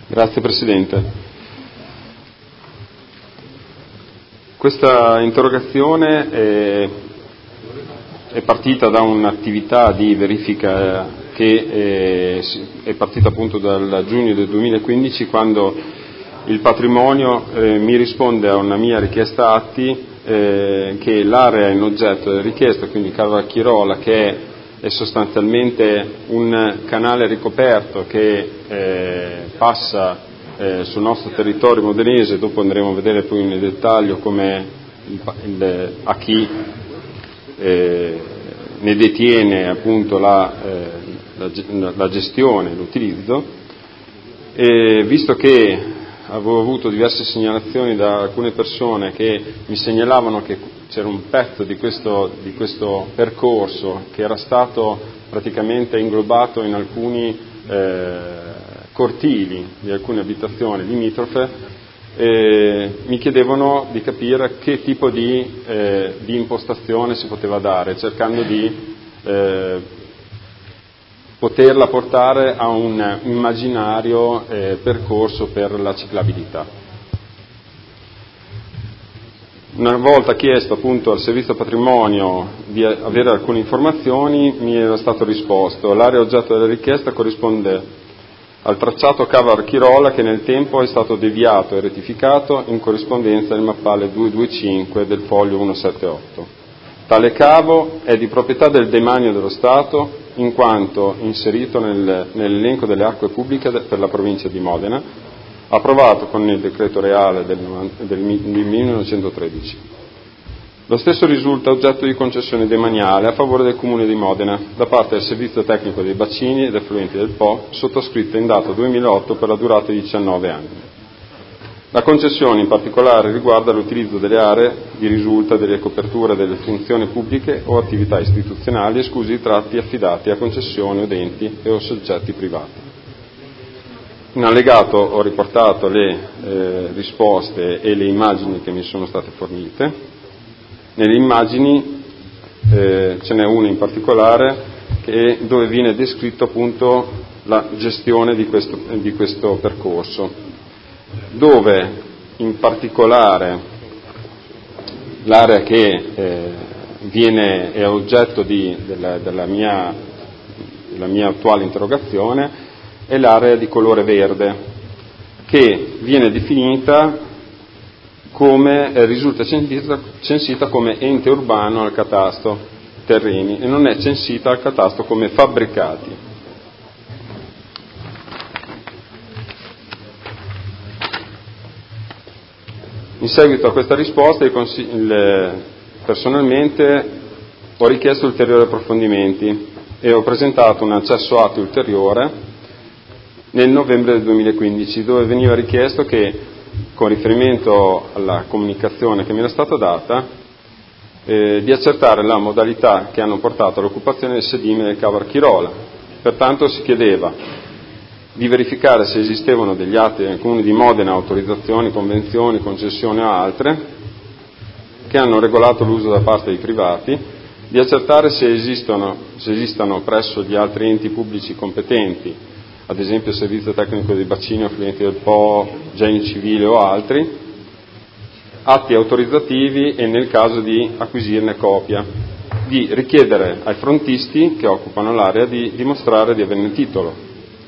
Grazie Presidente. Questa interrogazione è partita da un'attività di verifica che è partita appunto dal giugno del 2015, quando il patrimonio mi risponde a una mia richiesta atti che l'area in oggetto della richiesta, quindi Cavalchirola, che è sostanzialmente un canale ricoperto che passa sul nostro territorio modenese. Dopo andremo a vedere poi nel dettaglio come a chi ne detiene appunto la gestione, l'utilizzo, e visto che avevo avuto diverse segnalazioni da alcune persone che mi segnalavano che c'era un pezzo di questo percorso che era stato praticamente inglobato in alcuni cortili di alcune abitazioni limitrofe, mi chiedevano di capire che tipo di impostazione si poteva dare, cercando di poterla portare a un immaginario percorso per la ciclabilità. Una volta chiesto appunto al Servizio Patrimonio di avere alcune informazioni, mi era stato risposto: l'area oggetto della richiesta corrisponde al tracciato Cava Archirola, che nel tempo è stato deviato e rettificato in corrispondenza del mappale 225 del foglio 178. Tale cavo è di proprietà del demanio dello Stato, in quanto inserito nell'elenco delle acque pubbliche per la provincia di Modena, approvato con il decreto reale del 1913. Lo stesso risulta oggetto di concessione demaniale a favore del Comune di Modena da parte del Servizio Tecnico dei Bacini ed Effluenti del Po, sottoscritta in data 2008 per la durata di 19 anni. La concessione in particolare riguarda l'utilizzo delle aree di risulta delle coperture delle funzioni pubbliche o attività istituzionali, esclusi i tratti affidati a concessioni, udenti o soggetti privati. In allegato ho riportato le risposte e le immagini che mi sono state fornite. Nelle immagini ce n'è una in particolare dove viene descritto appunto la gestione di questo percorso, dove in particolare l'area che è oggetto della mia attuale interrogazione è l'area di colore verde, che viene definita come risulta censita come ente urbano al catasto terreni e non è censita al catasto come fabbricati. In seguito a questa risposta personalmente ho richiesto ulteriori approfondimenti e ho presentato un accesso atto ulteriore nel novembre del 2015, dove veniva richiesto che, con riferimento alla comunicazione che mi era stata data, di accertare la modalità che hanno portato all'occupazione del sedime del Cavo Archirola. Pertanto si chiedeva di verificare se esistevano degli atti nel Comune di Modena, autorizzazioni, convenzioni, concessioni o altre, che hanno regolato l'uso da parte dei privati, di accertare se esistano presso gli altri enti pubblici competenti, ad esempio il Servizio Tecnico dei Bacini, Effluenti del Po, Genio Civile o altri, atti autorizzativi e, nel caso, di acquisirne copia, di richiedere ai frontisti che occupano l'area di dimostrare di averne titolo.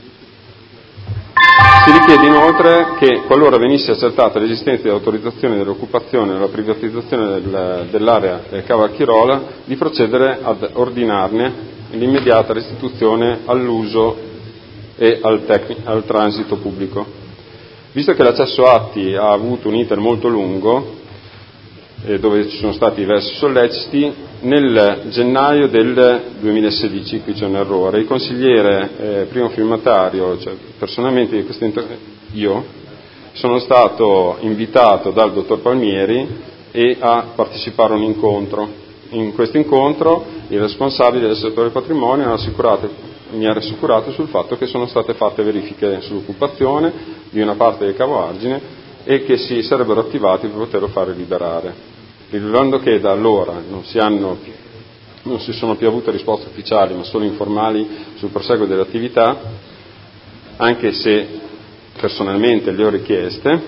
Si richiede inoltre che, qualora venisse accertata l'esistenza di autorizzazione dell'occupazione o della privatizzazione dell'area del Cavo Archirola, di procedere ad ordinarne l'immediata restituzione all'uso e al transito pubblico. Visto che l'accesso atti ha avuto un iter molto lungo, dove ci sono stati diversi solleciti, nel gennaio del 2016, qui c'è un errore, il consigliere primo firmatario, cioè personalmente io, sono stato invitato dal dottor Palmieri a partecipare a un incontro. In questo incontro il responsabile del settore patrimonio mi ha rassicurato sul fatto che sono state fatte verifiche sull'occupazione di una parte del Cavo Argine e che si sarebbero attivati per poterlo fare liberare. Rilevando che da allora non si sono più avute risposte ufficiali, ma solo informali sul proseguo delle attività, anche se personalmente le ho richieste,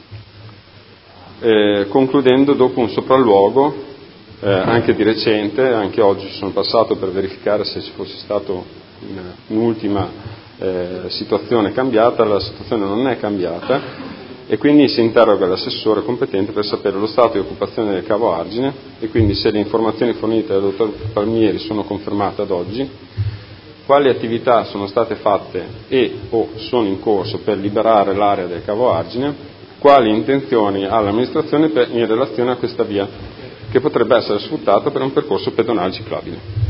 concludendo dopo un sopralluogo, anche di recente, anche oggi sono passato per verificare se ci fosse stata un'ultima situazione cambiata. La situazione non è cambiata e quindi si interroga l'assessore competente per sapere lo stato di occupazione del Cavo Argine e quindi se le informazioni fornite dal dottor Palmieri sono confermate ad oggi, quali attività sono state fatte e o sono in corso per liberare l'area del Cavo Argine, quali intenzioni ha l'amministrazione in relazione a questa via che potrebbe essere sfruttata per un percorso pedonale ciclabile.